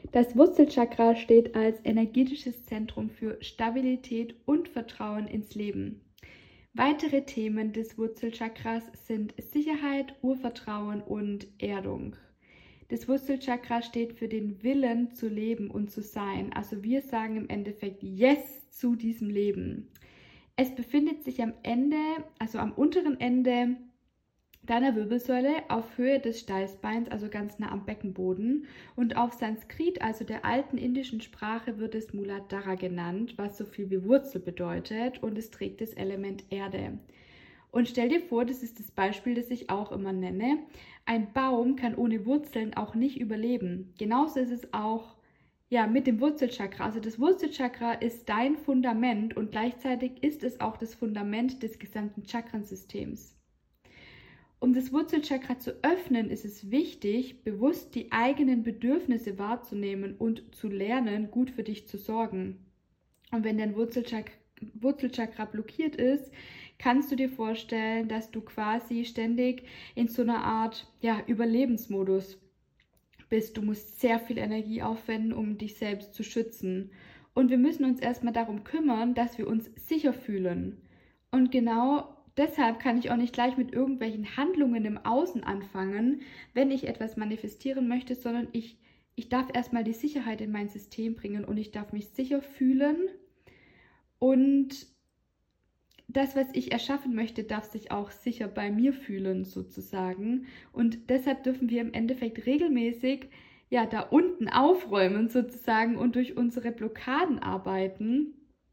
Das Wurzelchakra steht als energetisches Zentrum für Stabilität und Vertrauen ins Leben. Weitere Themen des Wurzelchakras sind Sicherheit, Urvertrauen und Erdung. Das Wurzelchakra steht für den Willen zu leben und zu sein. Also wir sagen im Endeffekt Yes zu diesem Leben. Es befindet sich am Ende, also am unteren Ende deiner Wirbelsäule auf Höhe des Steißbeins, also ganz nah am Beckenboden. Und auf Sanskrit, also der alten indischen Sprache, wird es Muladhara genannt, was so viel wie Wurzel bedeutet, und es trägt das Element Erde. Und stell dir vor, das ist das Beispiel, das ich auch immer nenne, ein Baum kann ohne Wurzeln auch nicht überleben. Genauso ist es auch mit dem Wurzelchakra. Also das Wurzelchakra ist dein Fundament und gleichzeitig ist es auch das Fundament des gesamten Chakrensystems. Um das Wurzelchakra zu öffnen, ist es wichtig, bewusst die eigenen Bedürfnisse wahrzunehmen und zu lernen, gut für dich zu sorgen. Und wenn dein Wurzelchakra blockiert ist, kannst du dir vorstellen, dass du quasi ständig in so einer Art Überlebensmodus bist. Du musst sehr viel Energie aufwenden, um dich selbst zu schützen. Und wir müssen uns erstmal darum kümmern, dass wir uns sicher fühlen. Und genau deshalb kann ich auch nicht gleich mit irgendwelchen Handlungen im Außen anfangen, wenn ich etwas manifestieren möchte, sondern ich darf erstmal die Sicherheit in mein System bringen und ich darf mich sicher fühlen. Und das, was ich erschaffen möchte, darf sich auch sicher bei mir fühlen, sozusagen. Und deshalb dürfen wir im Endeffekt regelmäßig da unten aufräumen, sozusagen, und durch unsere Blockaden arbeiten.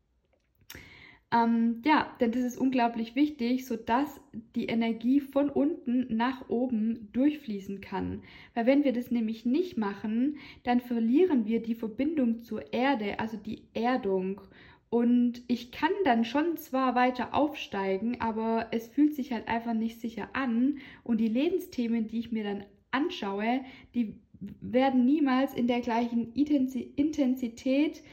Denn das ist unglaublich wichtig, sodass die Energie von unten nach oben durchfließen kann. Weil wenn wir das nämlich nicht machen, dann verlieren wir die Verbindung zur Erde, also die Erdung. Und ich kann dann schon zwar weiter aufsteigen, aber es fühlt sich halt einfach nicht sicher an. Und die Lebensthemen, die ich mir dann anschaue, die werden niemals in der gleichen Intensität,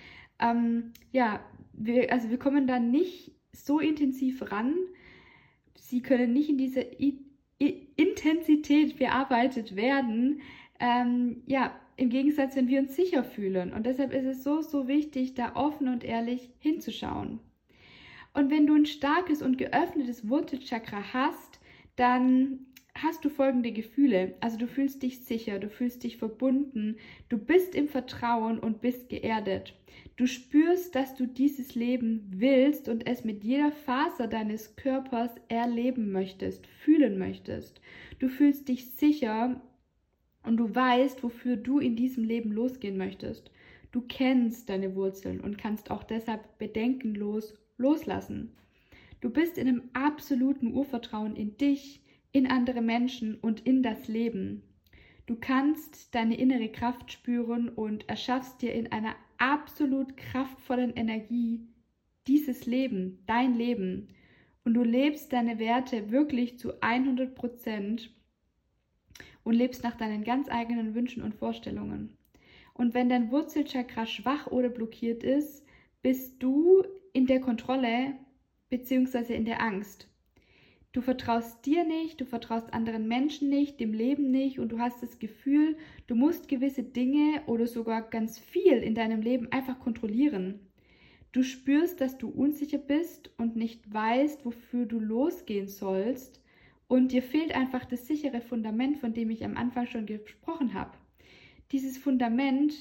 wir kommen da nicht so intensiv ran. Sie können nicht in dieser Intensität bearbeitet werden. Im Gegensatz, wenn wir uns sicher fühlen. Und deshalb ist es so, so wichtig, da offen und ehrlich hinzuschauen. Und wenn du ein starkes und geöffnetes Wurzelchakra hast, dann hast du folgende Gefühle. Also du fühlst dich sicher, du fühlst dich verbunden, du bist im Vertrauen und bist geerdet. Du spürst, dass du dieses Leben willst und es mit jeder Faser deines Körpers erleben möchtest, fühlen möchtest. Du fühlst dich sicher und du weißt, wofür du in diesem Leben losgehen möchtest. Du kennst deine Wurzeln und kannst auch deshalb bedenkenlos loslassen. Du bist in einem absoluten Urvertrauen in dich, in andere Menschen und in das Leben. Du kannst deine innere Kraft spüren und erschaffst dir in einer absolut kraftvollen Energie dieses Leben, dein Leben. Und du lebst deine Werte wirklich zu 100% und lebst nach deinen ganz eigenen Wünschen und Vorstellungen. Und wenn dein Wurzelchakra schwach oder blockiert ist, bist du in der Kontrolle bzw. in der Angst. Du vertraust dir nicht, du vertraust anderen Menschen nicht, dem Leben nicht und du hast das Gefühl, du musst gewisse Dinge oder sogar ganz viel in deinem Leben einfach kontrollieren. Du spürst, dass du unsicher bist und nicht weißt, wofür du losgehen sollst und dir fehlt einfach das sichere Fundament, von dem ich am Anfang schon gesprochen habe. Dieses Fundament,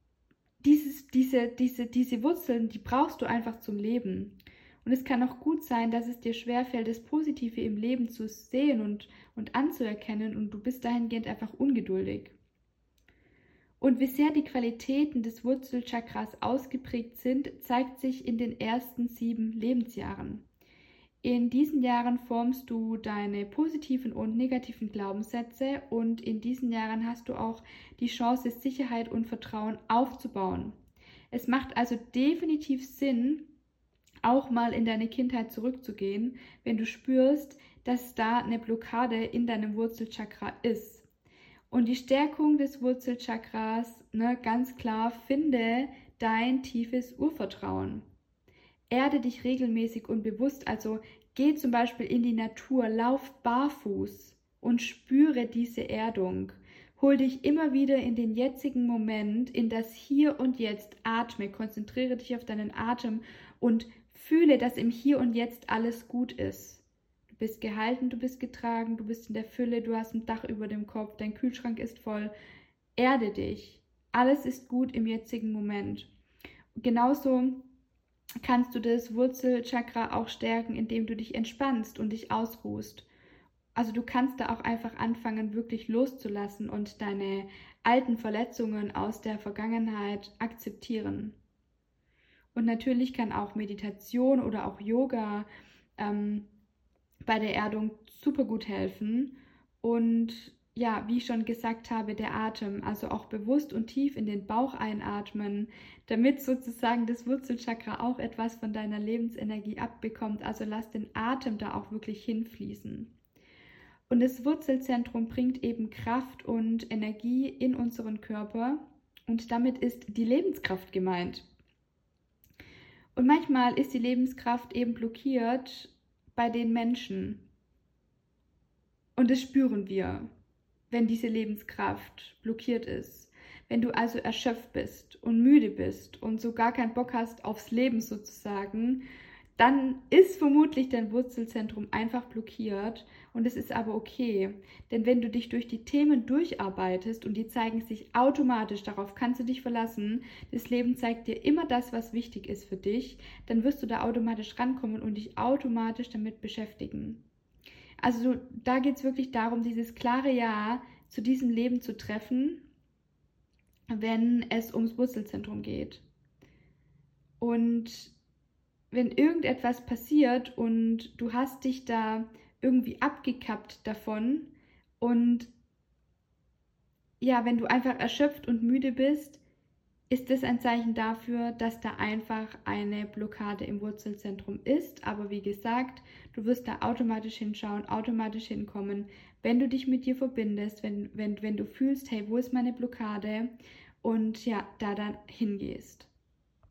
diese Wurzeln, die brauchst du einfach zum Leben. Und es kann auch gut sein, dass es dir schwerfällt, das Positive im Leben zu sehen und anzuerkennen und du bist dahingehend einfach ungeduldig. Und wie sehr die Qualitäten des Wurzelchakras ausgeprägt sind, zeigt sich in den ersten 7 Lebensjahren. In diesen Jahren formst du deine positiven und negativen Glaubenssätze und in diesen Jahren hast du auch die Chance, Sicherheit und Vertrauen aufzubauen. Es macht also definitiv Sinn, auch mal in deine Kindheit zurückzugehen, wenn du spürst, dass da eine Blockade in deinem Wurzelchakra ist. Und die Stärkung des Wurzelchakras, ganz klar, finde dein tiefes Urvertrauen. Erde dich regelmäßig und bewusst, also geh zum Beispiel in die Natur, lauf barfuß und spüre diese Erdung. Hol dich immer wieder in den jetzigen Moment, in das Hier und Jetzt. Atme, konzentriere dich auf deinen Atem und fühle, dass im Hier und Jetzt alles gut ist. Du bist gehalten, du bist getragen, du bist in der Fülle, du hast ein Dach über dem Kopf, dein Kühlschrank ist voll. Erde dich. Alles ist gut im jetzigen Moment. Genauso kannst du das Wurzelchakra auch stärken, indem du dich entspannst und dich ausruhst. Also du kannst da auch einfach anfangen, wirklich loszulassen und deine alten Verletzungen aus der Vergangenheit akzeptieren. Und natürlich kann auch Meditation oder auch Yoga bei der Erdung super gut helfen. Und ja, wie ich schon gesagt habe, der Atem, also auch bewusst und tief in den Bauch einatmen, damit sozusagen das Wurzelchakra auch etwas von deiner Lebensenergie abbekommt. Also lass den Atem da auch wirklich hinfließen. Und das Wurzelzentrum bringt eben Kraft und Energie in unseren Körper und damit ist die Lebenskraft gemeint. Und manchmal ist die Lebenskraft eben blockiert bei den Menschen. Und das spüren wir, wenn diese Lebenskraft blockiert ist. Wenn du also erschöpft bist und müde bist und so gar keinen Bock hast aufs Leben sozusagen, dann ist vermutlich dein Wurzelzentrum einfach blockiert und es ist aber okay. Denn wenn du dich durch die Themen durcharbeitest und die zeigen sich automatisch, darauf kannst du dich verlassen, das Leben zeigt dir immer das, was wichtig ist für dich, dann wirst du da automatisch rankommen und dich automatisch damit beschäftigen. Also da geht es wirklich darum, dieses klare Ja zu diesem Leben zu treffen, wenn es ums Wurzelzentrum geht. Und wenn irgendetwas passiert und du hast dich da irgendwie abgekappt davon und ja, wenn du einfach erschöpft und müde bist, ist das ein Zeichen dafür, dass da einfach eine Blockade im Wurzelzentrum ist. Aber wie gesagt, du wirst da automatisch hinschauen, automatisch hinkommen, wenn du dich mit dir verbindest, wenn du fühlst, hey, wo ist meine Blockade? Und ja, da dann hingehst.